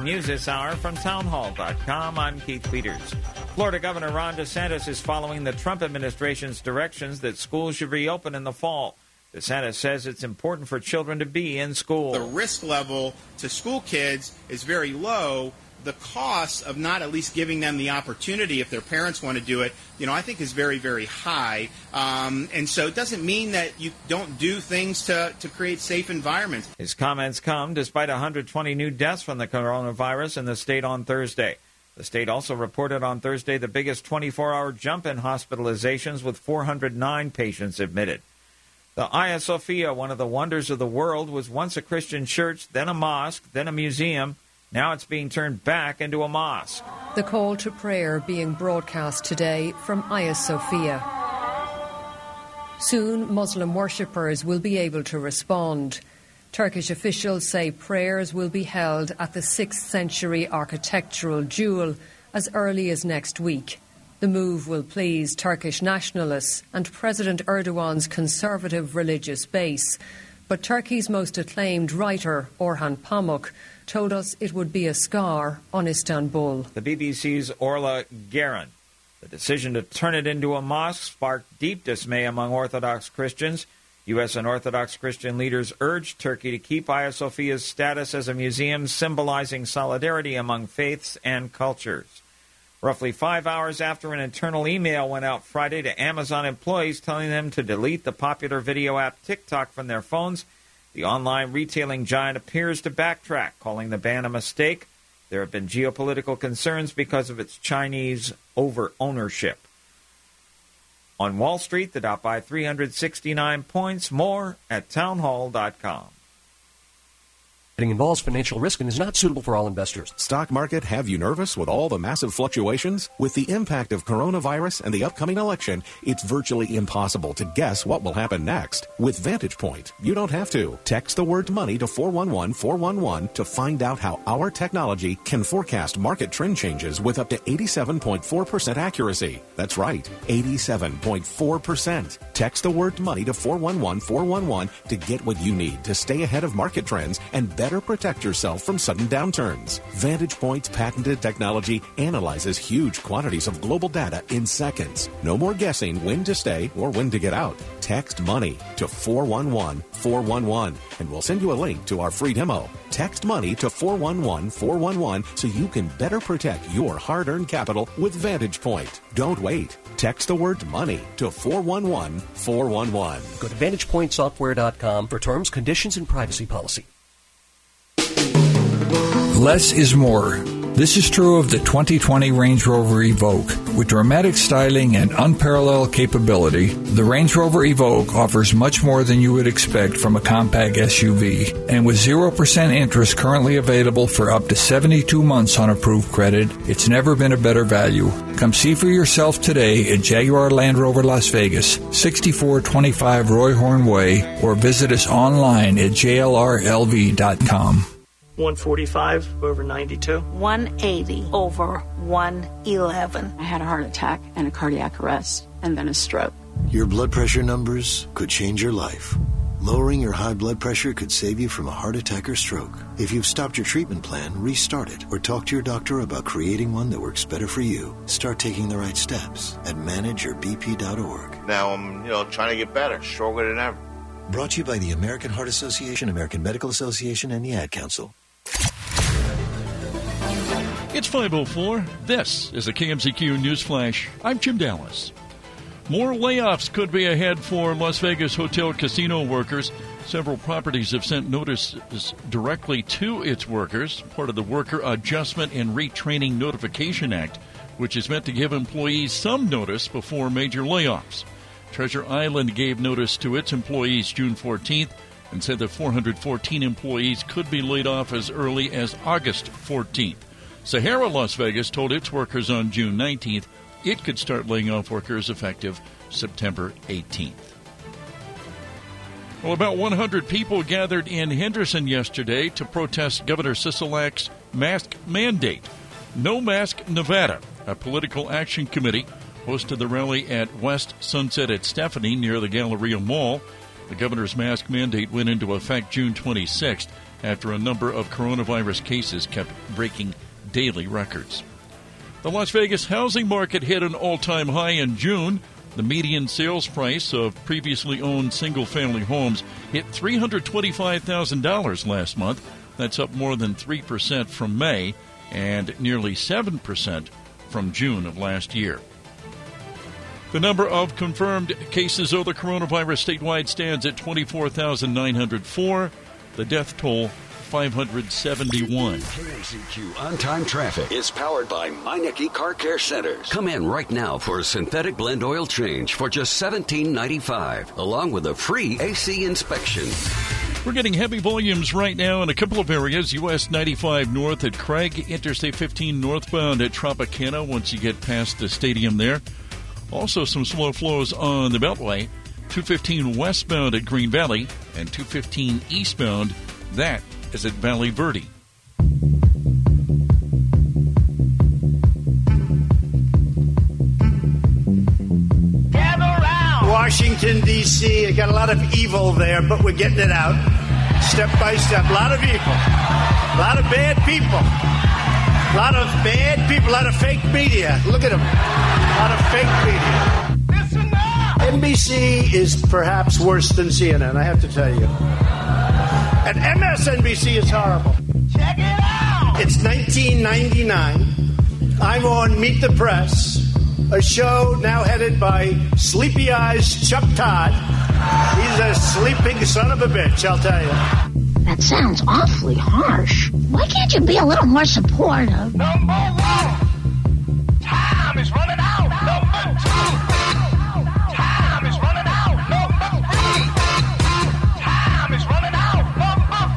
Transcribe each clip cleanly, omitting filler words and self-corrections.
news this hour from townhall.com. I'm Keith Peters. Florida Governor Ron DeSantis is following the Trump administration's directions that schools should reopen in the fall. DeSantis says it's important for children to be in school. The risk level to school kids is very low. The cost of not at least giving them the opportunity, if their parents want to do it, I think is very, very high. And so it doesn't mean that you don't do things to create safe environments. His comments come despite 120 new deaths from the coronavirus in the state on Thursday. The state also reported on Thursday the biggest 24-hour jump in hospitalizations, with 409 patients admitted. The Hagia Sophia, one of the wonders of the world, was once a Christian church, then a mosque, then a museum. Now it's being turned back into a mosque. The call to prayer being broadcast today from Hagia Sophia. Soon, Muslim worshippers will be able to respond. Turkish officials say prayers will be held at the 6th century architectural jewel as early as next week. The move will please Turkish nationalists and President Erdogan's conservative religious base. But Turkey's most acclaimed writer, Orhan Pamuk, told us it would be a scar on Istanbul. The BBC's Orla Guerin. The decision to turn it into a mosque sparked deep dismay among Orthodox Christians. U.S. and Orthodox Christian leaders urged Turkey to keep Hagia Sophia's status as a museum symbolizing solidarity among faiths and cultures. Roughly 5 hours after an internal email went out Friday to Amazon employees telling them to delete the popular video app TikTok from their phones, the online retailing giant appears to backtrack, calling the ban a mistake. There have been geopolitical concerns because of its Chinese over-ownership. On Wall Street, the Dow by 369 points. More at townhall.com. It involves financial risk and is not suitable for all investors. Stock market have you nervous with all the massive fluctuations? With the impact of coronavirus and the upcoming election, it's virtually impossible to guess what will happen next. With Vantage Point, you don't have to. Text the word money to 411-411 to find out how our technology can forecast market trend changes with up to 87.4% accuracy. That's right, 87.4%. Text the word money to 411-411 to get what you need to stay ahead of market trends and better protect yourself from sudden downturns. Vantage Point's patented technology analyzes huge quantities of global data in seconds. No more guessing when to stay or when to get out. Text money to 411-411 and we'll send you a link to our free demo. Text money to 411-411 so you can better protect your hard-earned capital with Vantage Point. Don't wait. Text the word money to 411-411. Go to VantagePointSoftware.com for terms, conditions, and privacy policy. Less is more. This is true of the 2020 Range Rover Evoque. With dramatic styling and unparalleled capability, the Range Rover Evoque offers much more than you would expect from a compact SUV. And with 0% interest currently available for up to 72 months on approved credit, it's never been a better value. Come see for yourself today at Jaguar Land Rover Las Vegas, 6425 Roy Horn Way, or visit us online at jlrlv.com. 145 over 92. 180 over 111. I had a heart attack and a cardiac arrest and then a stroke. Your blood pressure numbers could change your life. Lowering your high blood pressure could save you from a heart attack or stroke. If you've stopped your treatment plan, restart it or talk to your doctor about creating one that works better for you. Start taking the right steps at manageyourbp.org. Now I'm, trying to get better, stronger than ever. Brought to you by the American Heart Association, American Medical Association, and the Ad Council. It's 5:04. This is a KMZQ News Flash. I'm Jim Dallas. More layoffs could be ahead for Las Vegas hotel casino workers. Several properties have sent notices directly to its workers, part of the Worker Adjustment and Retraining Notification Act, which is meant to give employees some notice before major layoffs. Treasure Island gave notice to its employees June 14th and said that 414 employees could be laid off as early as August 14th. Sahara Las Vegas told its workers on June 19th it could start laying off workers effective September 18th. Well, about 100 people gathered in Henderson yesterday to protest Governor Sisolak's mask mandate. No Mask Nevada, a political action committee, hosted the rally at West Sunset at Stephanie near the Galleria Mall. The governor's mask mandate went into effect June 26th. after a number of coronavirus cases kept breaking daily records. The Las Vegas housing market hit an all-time high in June. The median sales price of previously owned single-family homes hit $325,000 last month. That's up more than 3% from May and nearly 7% from June of last year. The number of confirmed cases of the coronavirus statewide stands at 24,904. The death toll, 571. KMZQ On-Time Traffic is powered by Meineke Car Care Centers. Come in right now for a synthetic blend oil change for just $17.95, along with a free AC inspection. We're getting heavy volumes right now in a couple of areas. US 95 north at Craig, Interstate 15 northbound at Tropicana once you get past the stadium there. Also some slow flows on the Beltway, 215 westbound at Green Valley and 215 eastbound. That is at Valley Verde. Washington, D.C. I got a lot of evil there, but we're getting it out step by step. A lot of evil. A lot of bad people. A lot of bad people. A lot of fake media. Look at them. A lot of fake media. Listen now. NBC is perhaps worse than CNN, I have to tell you. And MSNBC is horrible. Check it out. It's 1999. I'm on Meet the Press, a show now headed by Sleepy Eyes Chuck Todd. He's a sleeping son of a bitch, I'll tell you. That sounds awfully harsh. Why can't you be a little more supportive? Number one, time is running out. Number two, time is running out. Number three, time is running out. Number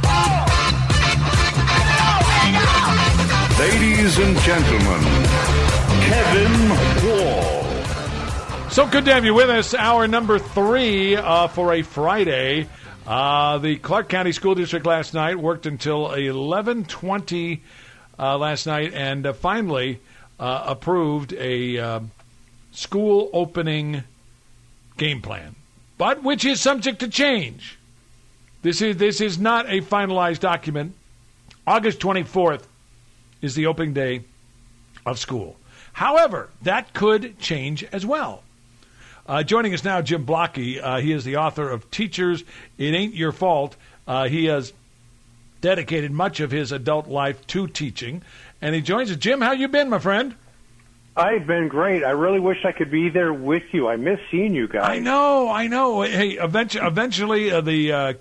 four. Ladies and gentlemen, Kevin Wall. So good to have you with us. Hour number 3 for a Friday. The Clark County School District last night worked until 11:20 last night and finally approved a school opening game plan, but which is subject to change. This is not a finalized document. August 24th is the opening day of school. However, that could change as well. Joining us now, Jim Blocky. He is the author of Teachers, It Ain't Your Fault. He has dedicated much of his adult life to teaching, and he joins us. Jim, how you been, my friend? I've been great. I really wish I could be there with you. I miss seeing you guys. I know. Hey, eventually the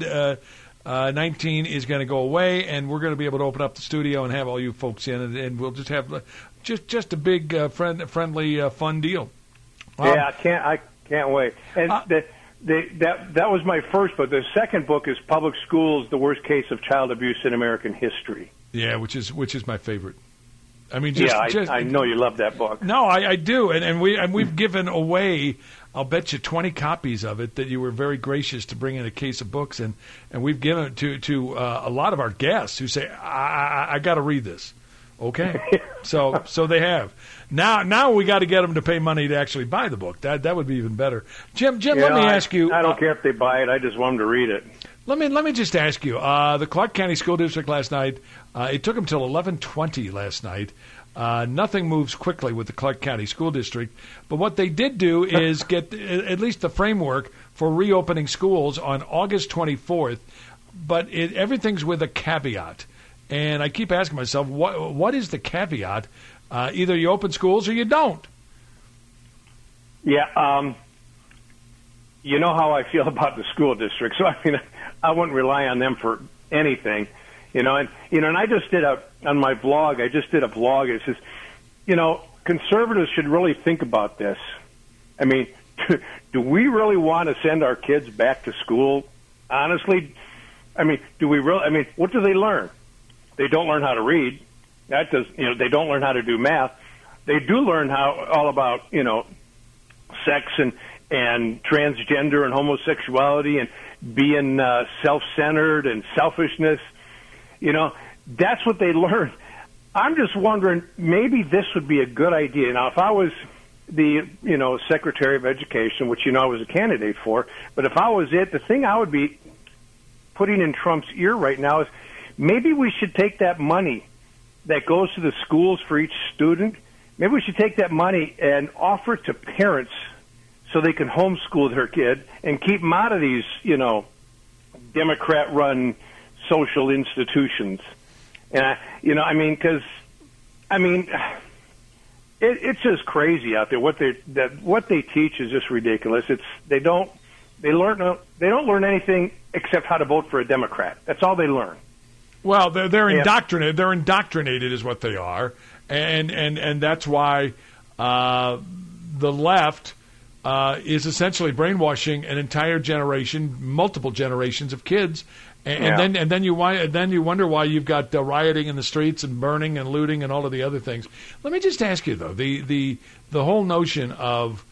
COVID-19 is going to go away, and we're going to be able to open up the studio and have all you folks in, and we'll just have just a big friendly fun deal. Yeah, I can't wait. And that was my first book. The second book is Public Schools: The Worst Case of Child Abuse in American History. Yeah, which is my favorite. I mean, I know you love that book. No, I do, and we've given away, I'll bet you 20 copies of it that you were very gracious to bring in a case of books, and we've given it to a lot of our guests who say I got to read this. Okay, so they have. Now we got to get them to pay money to actually buy the book. That would be even better. Jim, let me ask you. I don't care if they buy it. I just want them to read it. Let me just ask you. The Clark County School District last night. It took them till 11:20 last night. Nothing moves quickly with the Clark County School District, but what they did do is get at least the framework for reopening schools on August 24th. But everything's with a caveat. And I keep asking myself, what is the caveat? Either you open schools or you don't. Yeah, you know how I feel about the school district. So, I mean, I wouldn't rely on them for anything. And I just did on my blog, I just did a blog. It says, conservatives should really think about this. I mean, do we really want to send our kids back to school? Honestly, I mean, do we really? I mean, what do they learn? They don't learn how to read. They don't learn how to do math. They do learn all about, sex and transgender and homosexuality and being self-centered and selfishness. That's what they learn. I'm just wondering, maybe this would be a good idea. Now, if I was the, Secretary of Education, which, I was a candidate for, but if I was it, the thing I would be putting in Trump's ear right now is maybe we should take that money that goes to the schools for each student. Maybe we should take that money and offer it to parents so they can homeschool their kid and keep them out of these, Democrat-run social institutions. And, it's just crazy out there. What they teach is just ridiculous. They don't learn anything except how to vote for a Democrat. That's all they learn. Well, they're indoctrinated. They're indoctrinated, is what they are, and that's why the left is essentially brainwashing an entire generation, multiple generations of kids, and then you wonder why you've got rioting in the streets and burning and looting and all of the other things. Let me just ask you though, the whole notion of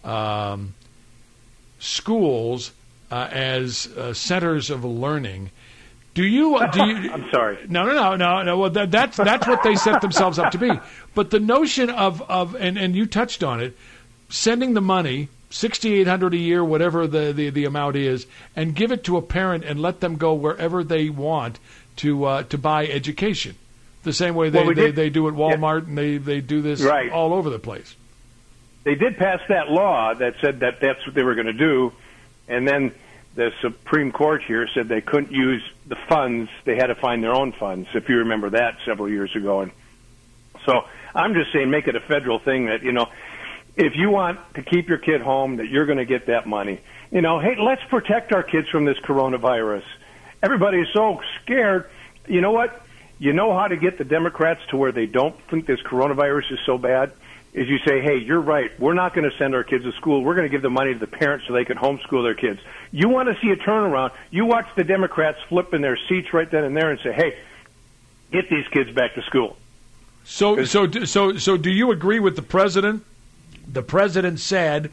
schools as centers of learning. Do you? I'm sorry. No. Well, that's what they set themselves up to be. But the notion of and you touched on it, sending the money, $6,800 a year, whatever the amount is, and give it to a parent and let them go wherever they want to buy education. The same way they do at Walmart, and they do this all over the place. They did pass that law that said that that's what they were going to do, and then the Supreme Court here said they couldn't use the funds. They had to find their own funds, if you remember that several years ago. And so I'm just saying make it a federal thing that, if you want to keep your kid home, that you're going to get that money. Hey, let's protect our kids from this coronavirus. Everybody is so scared. You know what? You know how to get the Democrats to where they don't think this coronavirus is so bad? Is you say, hey, you're right. We're not going to send our kids to school. We're going to give the money to the parents so they can homeschool their kids. You want to see a turnaround? You watch the Democrats flip in their seats right then and there and say, hey, get these kids back to school. So do you agree with the president? The president said,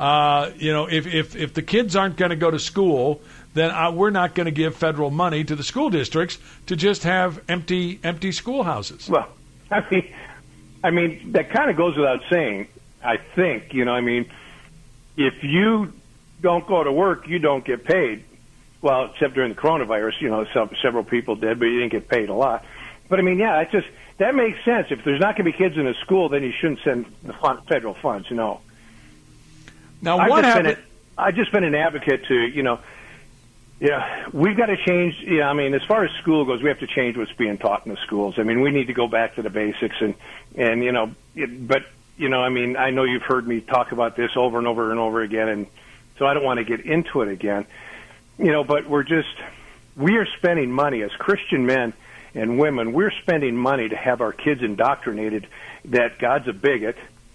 if the kids aren't going to go to school, then we're not going to give federal money to the school districts to just have empty schoolhouses. Well, I mean, that kind of goes without saying, I think. If you don't go to work, you don't get paid. Well, except during the coronavirus, several people did, but you didn't get paid a lot. But, that makes sense. If there's not going to be kids in a school, then you shouldn't send the federal funds, Now, I've just been an advocate to, we've got to change. As far as school goes, we have to change what's being taught in the schools. We need to go back to the basics, I know you've heard me talk about this over and over and over again, and so I don't want to get into it again. But we are spending money as Christian men and women. We're spending money to have our kids indoctrinated that God's a bigot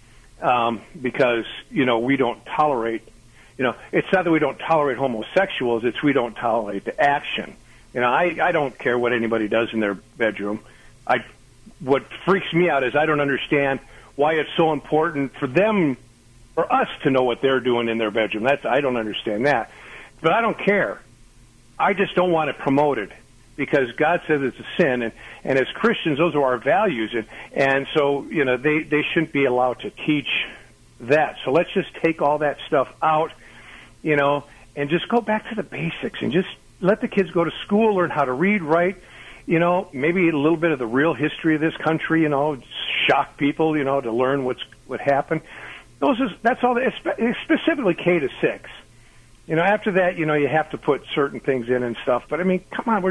because we don't tolerate. It's not that we don't tolerate homosexuals, it's we don't tolerate the action. I don't care what anybody does in their bedroom. What freaks me out is I don't understand why it's so important for us to know what they're doing in their bedroom. I don't understand that. But I don't care. I just don't want it promoted because God says it's a sin, and as Christians, those are our values, and so they shouldn't be allowed to teach that. So let's just take all that stuff out, and just go back to the basics and just let the kids go to school, learn how to read, write, maybe a little bit of the real history of this country, shock people, to learn what happened. That's all. Specifically K to 6. After that, you have to put certain things in and stuff. But come on,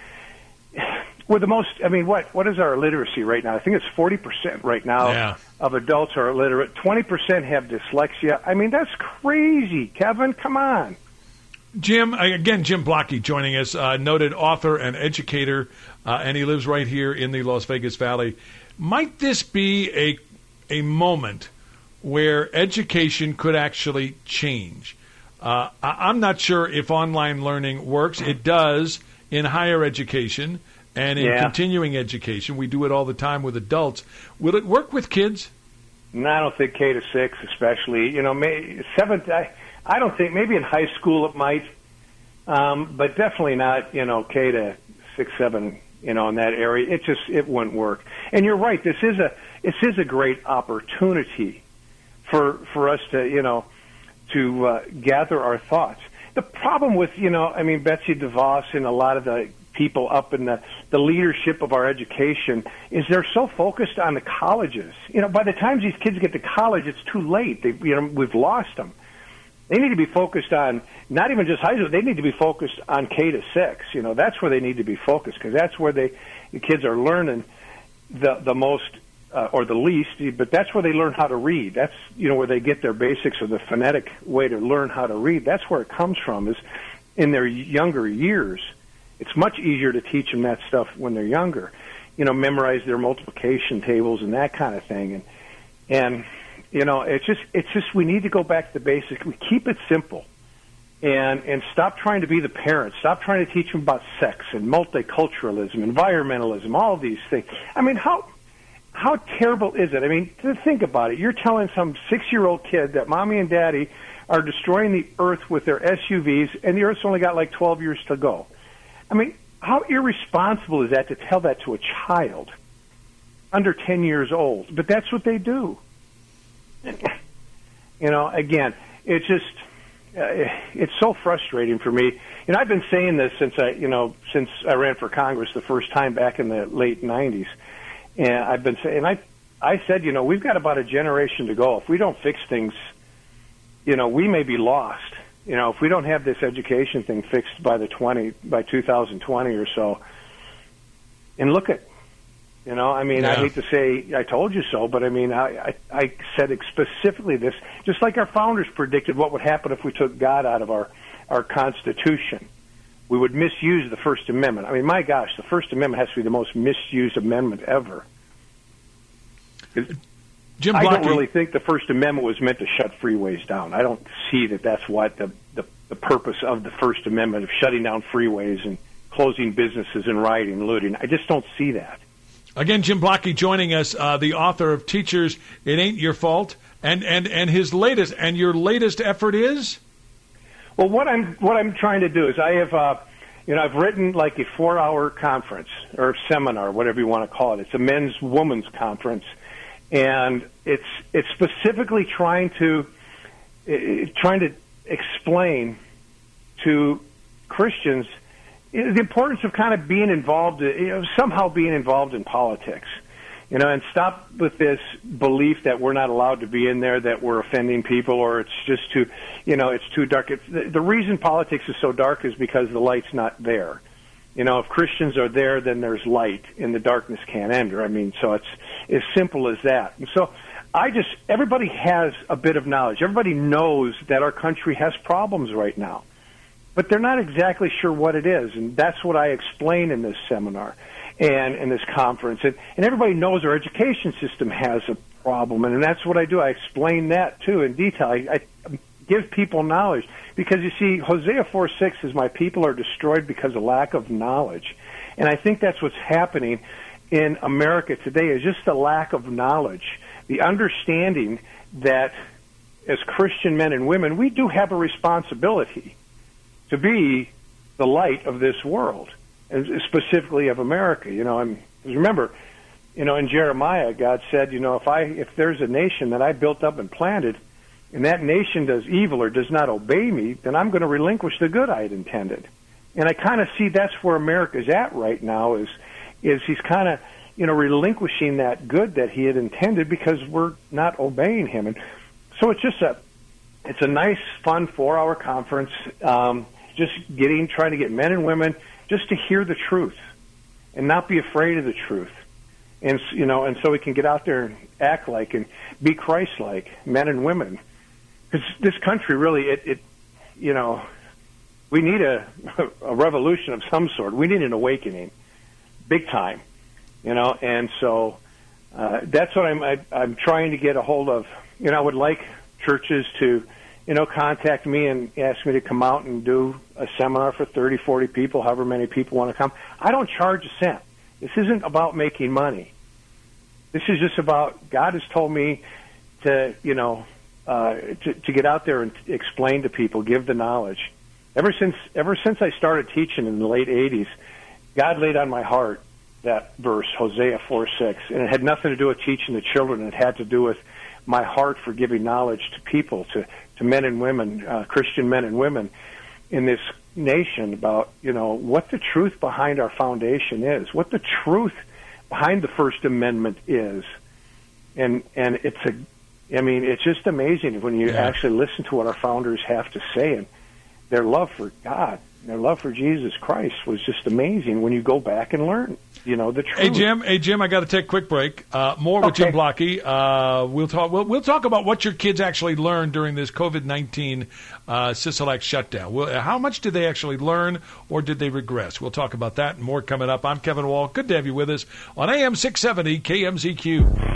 we're the most. What is our literacy right now? I think it's 40% right now of adults are illiterate. 20% have dyslexia. That's crazy, Kevin. Come on. Jim Blocky joining us, noted author and educator, and he lives right here in the Las Vegas Valley. Might this be a moment where education could actually change? I'm not sure if online learning works. It does in higher education and in continuing education. We do it all the time with adults. Will it work with kids? No, I don't think K to 6 especially. Seventh, I don't think, maybe in high school it might, but definitely not, K to 6, 7, in that area. It wouldn't work. And you're right. This is a great opportunity for us to, to gather our thoughts. the problem with, Betsy DeVos and a lot of the people up in the leadership of our education is they're so focused on the colleges. By the time these kids get to college, it's too late. We've lost them. They need to be focused on not even just high school. They need to be focused on K to 6. That's where they need to be focused, because that's where the kids are learning the most or the least. But that's where they learn how to read. That's where they get their basics, or the phonetic way to learn how to read. That's where it comes from, is in their younger years. It's much easier to teach them that stuff when they're younger. Memorize their multiplication tables and that kind of thing. And it's just we need to go back to the basics. We keep it simple, and stop trying to be the parents. Stop trying to teach them about sex and multiculturalism, environmentalism, all of these things. I mean, how terrible is it? I mean, think about it. You're telling some 6-year-old kid that mommy and daddy are destroying the earth with their SUVs, and the earth's only got like 12 years to go. I mean, how irresponsible is that to tell that to a child under 10 years old? But that's what they do. Again, it's just, it's so frustrating for me. I've been saying this since I ran for Congress the first time back in the late 90s. And I've been saying, I said, we've got about a generation to go. If we don't fix things, we may be lost. If we don't have this education thing fixed by 2020 or so. And look at, I hate to say I told you so, but I said specifically this, just like our founders predicted what would happen if we took God out of our Constitution. We would misuse the First Amendment. I mean, my gosh, the First Amendment has to be the most misused amendment ever. Jim I Blocky, don't really think the First Amendment was meant to shut freeways down. I don't see that's what the purpose of the First Amendment, of shutting down freeways and closing businesses and rioting and looting. I just don't see that. Again, Jim Blocky joining us, the author of Teachers, It Ain't Your Fault, and his latest, and your latest effort is? Well, what I'm trying to do is I have, I've written like a 4-hour conference or seminar, whatever you want to call it. It's a men's women's conference, and it's specifically trying to explain to Christians the importance of kind of being involved, somehow being involved in politics, and stop with this belief that we're not allowed to be in there, that we're offending people, or it's just too, it's too dark. The reason politics is so dark is because the light's not there. If Christians are there, then there's light, and the darkness can't enter. I mean, so it's as simple as that. And so everybody has a bit of knowledge. Everybody knows that our country has problems right now, but they're not exactly sure what it is, and that's what I explain in this seminar and in this conference. And everybody knows our education system has a problem, and that's what I do. I explain that, too, in detail. I give people knowledge, because, you see, Hosea 4:6 is, my people are destroyed because of lack of knowledge. And I think that's what's happening in America today, is just the lack of knowledge, the understanding that as Christian men and women, we do have a responsibility to be the light of this world, and specifically of America. Remember, in Jeremiah, God said, if there's a nation that I built up and planted, and that nation does evil or does not obey me, then I'm going to relinquish the good I had intended. And I kind of see that's where America's at right now, is he's kind of, relinquishing that good that he had intended because we're not obeying him. And so it's just it's a nice, fun 4-hour conference, just trying to get men and women just to hear the truth and not be afraid of the truth. And, and so we can get out there and act like and be Christ-like, men and women. Because this country really, we need a revolution of some sort. We need an awakening, big time, And so that's what I'm trying to get a hold of. I would like churches to, contact me and ask me to come out and do a seminar for 30, 40 people, however many people want to come. I don't charge a cent. This isn't about making money. This is just about, God has told me to, to get out there and explain to people, give the knowledge. Ever since I started teaching in the late 80s, God laid on my heart that verse, Hosea 4:6, and it had nothing to do with teaching the children. It had to do with my heart for giving knowledge to people, to men and women, Christian men and women. in this nation about, what the truth behind our foundation is, what the truth behind the First Amendment is. And it's just amazing when you actually listen to what our founders have to say, and their love for God, their love for Jesus Christ was just amazing when you go back and learn, the truth. Hey Jim, I got to take a quick break. More with Jim Blocky. We'll talk about what your kids actually learned during this COVID-19 Sisolak shutdown. How much did they actually learn, or did they regress? We'll talk about that and more coming up. I'm Kevin Wall. Good to have you with us on AM 670 KMZQ.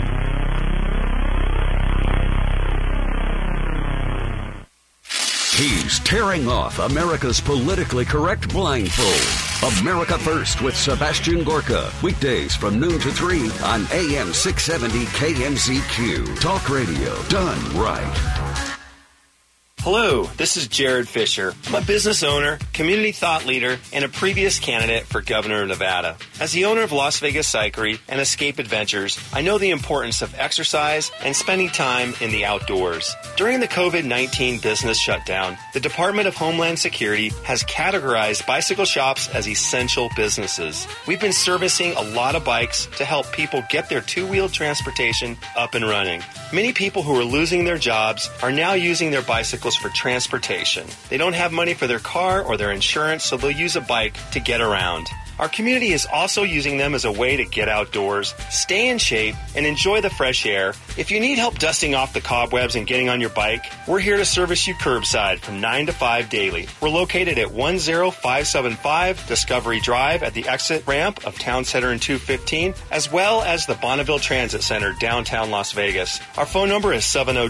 He's tearing off America's politically correct blindfold. America First with Sebastian Gorka. Weekdays from noon to 3 on AM 670 KMZQ. Talk radio done right. Hello, this is Jared Fisher. I'm a business owner, community thought leader, and a previous candidate for governor of Nevada. As the owner of Las Vegas Cyclery and Escape Adventures, I know the importance of exercise and spending time in the outdoors. During the COVID-19 business shutdown, the Department of Homeland Security has categorized bicycle shops as essential businesses. We've been servicing a lot of bikes to help people get their two-wheeled transportation up and running. Many people who are losing their jobs are now using their bicycles for transportation. They don't have money for their car or their insurance, so they'll use a bike to get around. Our community is also using them as a way to get outdoors, stay in shape, and enjoy the fresh air. If you need help dusting off the cobwebs and getting on your bike, we're here to service you curbside from 9 to 5 daily. We're located at 10575 Discovery Drive at the exit ramp of Town Center and 215, as well as the Bonneville Transit Center, downtown Las Vegas. Our phone number is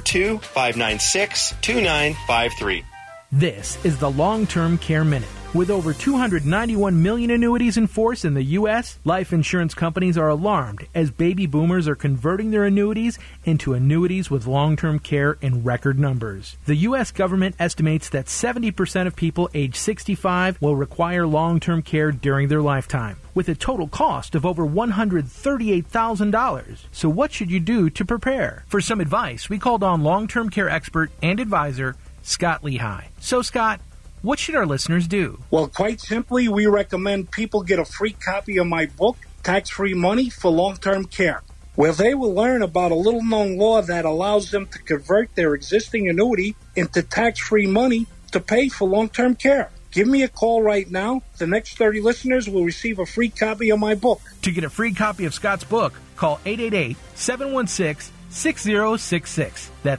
702-596-2953. This is the Long-Term Care Minute. With over 291 million annuities in force in the U.S., life insurance companies are alarmed as baby boomers are converting their annuities into annuities with long-term care in record numbers. The U.S. government estimates that 70% of people age 65 will require long-term care during their lifetime, with a total cost of over $138,000. So what should you do to prepare? For some advice, we called on long-term care expert and advisor Scott Lehigh. So, Scott, what should our listeners do? Well, quite simply, we recommend people get a free copy of my book, Tax-Free Money for Long-Term Care, where they will learn about a little-known law that allows them to convert their existing annuity into tax-free money to pay for long-term care. Give me a call right now. The next 30 listeners will receive a free copy of my book. To get a free copy of Scott's book, call 888-716-6066. That's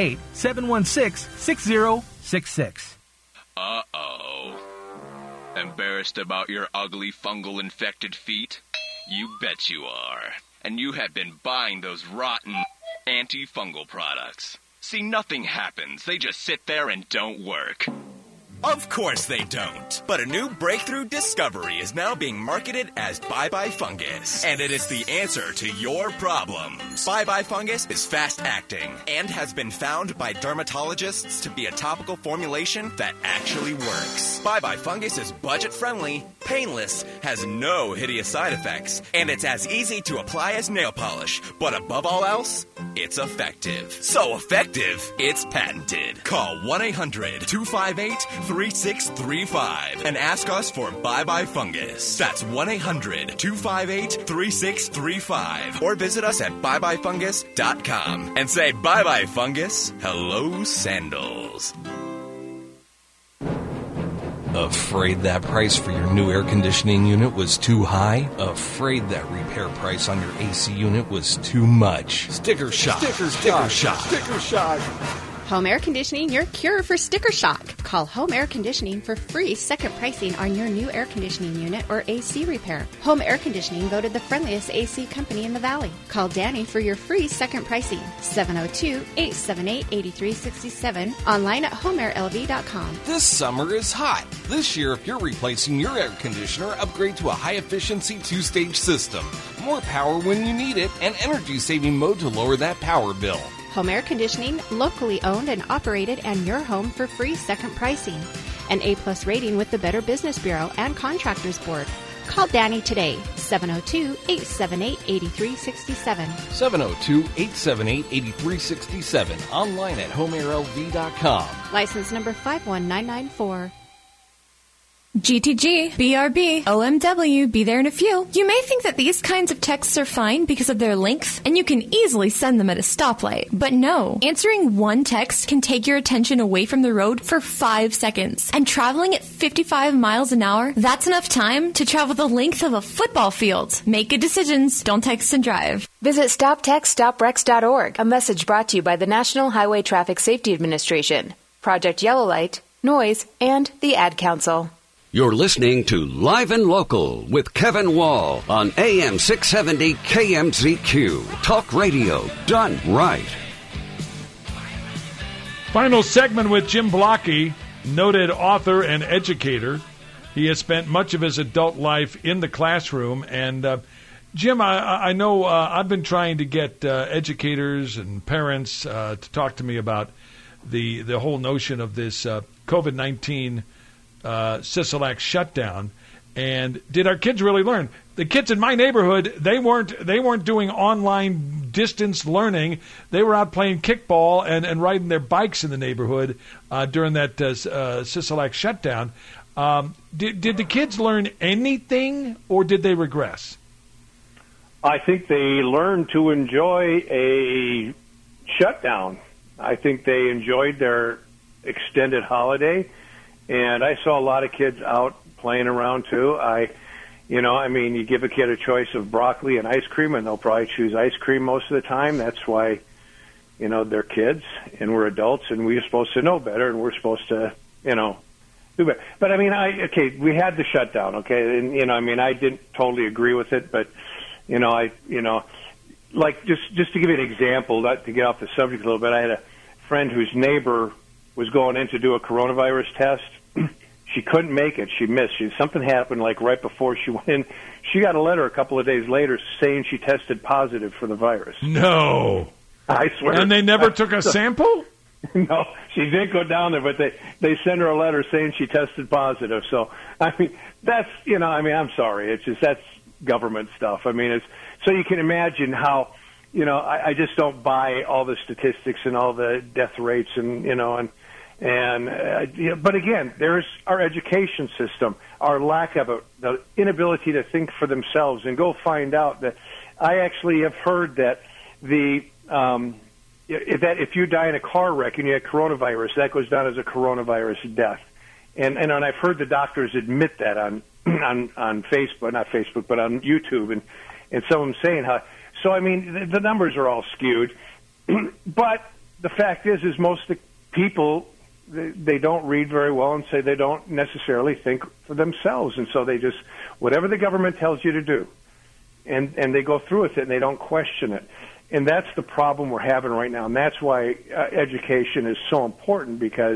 888-716-6066. Uh-oh. Embarrassed about your ugly fungal infected feet? You bet you are. And you have been buying those rotten antifungal products. See, nothing happens. They just sit there and don't work. Of course they don't. But a new breakthrough discovery is now being marketed as Bye Bye Fungus. And it is the answer to your problems. Bye Bye Fungus is fast-acting and has been found by dermatologists to be a topical formulation that actually works. Bye Bye Fungus is budget-friendly, painless, has no hideous side effects, and it's as easy to apply as nail polish. But above all else, it's effective. So effective, it's patented. Call 1-800-258-3635 and ask us for Bye Bye Fungus. That's 1-800-258-3635. Or visit us at byebyfungus.com and say Bye Bye Fungus, hello sandals. Afraid that price for your new air conditioning unit was too high? Afraid that repair price on your AC unit was too much? Sticker Shock. Sticker Shock. Sticker Shock. Home Air Conditioning, your cure for sticker shock. Call Home Air Conditioning for free second pricing on your new air conditioning unit or AC repair. Home Air Conditioning voted the friendliest AC company in the Valley. Call Danny for your free second pricing. 702-878-8367. Online at homeairlv.com. This summer is hot. This year, if you're replacing your air conditioner, upgrade to a high-efficiency 2-stage system. More power when you need it, and energy-saving mode to lower that power bill. Home Air Conditioning, locally owned and operated, and your home for free second pricing. An A+ rating with the Better Business Bureau and Contractors Board. Call Danny today, 702-878-8367. 702-878-8367. Online at homeairlv.com. License number 51994. GTG, BRB, OMW, be there in a few. You may think that these kinds of texts are fine because of their length, and you can easily send them at a stoplight. But no, answering one text can take your attention away from the road for 5 seconds. And traveling at 55 miles an hour, that's enough time to travel the length of a football field. Make good decisions. Don't text and drive. Visit StopTextStopWrecks.org. A message brought to you by the National Highway Traffic Safety Administration, Project Yellow Light, Noise, and the Ad Council. You're listening to Live and Local with Kevin Wall on AM 670 KMZQ. Talk radio done right. Final segment with Jim Blocky, noted author and educator. He has spent much of his adult life in the classroom. And, Jim, I know I've been trying to get educators and parents to talk to me about the whole notion of this COVID-19 Sisolak shutdown. And did our kids really learn? The kids in my neighborhood, they weren't doing online distance learning. They were out playing kickball and riding their bikes in the neighborhood during that Sisolak shutdown. Did the kids learn anything, or did they regress? I think they learned to enjoy a shutdown. I think they enjoyed their extended holiday. And I saw a lot of kids out playing around, too. You give a kid a choice of broccoli and ice cream, and they'll probably choose ice cream most of the time. That's why, they're kids, and we're adults, and we're supposed to know better, and we're supposed to, do better. But, we had the shutdown, okay? And, I didn't totally agree with it, but, just to give you an example, to get off the subject a little bit, I had a friend whose neighbor was going in to do a coronavirus test. She couldn't make it. She missed. Something happened right before she went in. She got a letter a couple of days later saying she tested positive for the virus. No. I swear. And they never took a sample? No, she did go down there, but they sent her a letter saying she tested positive. So, that's, I'm sorry. It's just, that's government stuff. So you can imagine how, I just don't buy all the statistics and all the death rates but again, there's our education system, our lack of it, the inability to think for themselves and go find out that I actually have heard that that if you die in a car wreck and you have coronavirus, that goes down as a coronavirus death. And I've heard the doctors admit that on Facebook, not Facebook, but on YouTube, and some of them saying how. So the numbers are all skewed, but the fact is most of the people, they don't read very well and say they don't necessarily think for themselves. And so they just, whatever the government tells you to do, and they go through with it and they don't question it. And that's the problem we're having right now. And that's why education is so important because,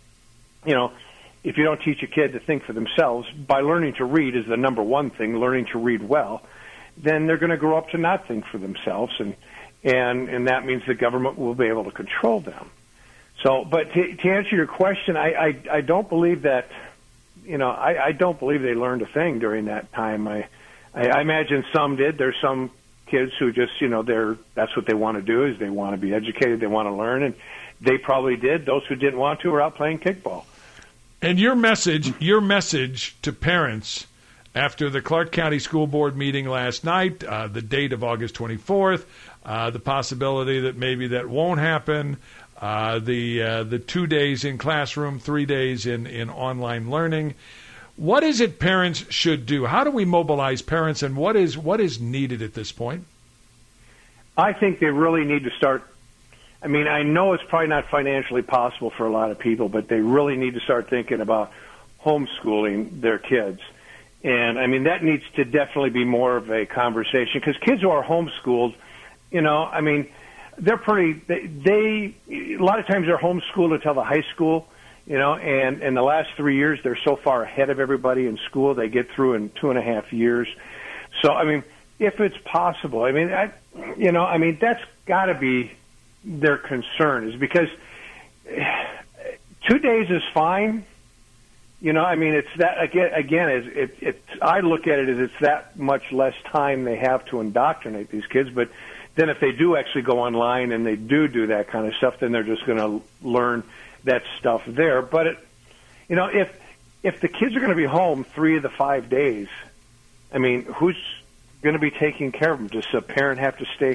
if you don't teach a kid to think for themselves, by learning to read is the number one thing, learning to read well, then they're going to grow up to not think for themselves. And that means the government will be able to control them. So, but to answer your question, I don't believe that, I don't believe they learned a thing during that time. I imagine some did. There's some kids who just, that's what they want to do is they want to be educated, they want to learn, and they probably did. Those who didn't want to were out playing kickball. And your message to parents after the Clark County School Board meeting last night, the date of August 24th, the possibility that maybe that won't happen, the 2 days in classroom, 3 days in online learning. What is it parents should do? How do we mobilize parents, and what is needed at this point? I think they really need to start. I know it's probably not financially possible for a lot of people, but they really need to start thinking about homeschooling their kids. And, that needs to definitely be more of a conversation because kids who are homeschooled, they're they a lot of times they're homeschooled until the high school, and in the last 3 years, they're so far ahead of everybody in school, they get through in 2.5 years. So, if it's possible, that's got to be their concern is because 2 days is fine. It's that again, I look at it as it's that much less time they have to indoctrinate these kids. But then if they do actually go online and they do that kind of stuff, then they're just going to learn that stuff there. But if if the kids are going to be home 3 of the 5 days, I mean, who's going to be taking care of them? Does a parent have to stay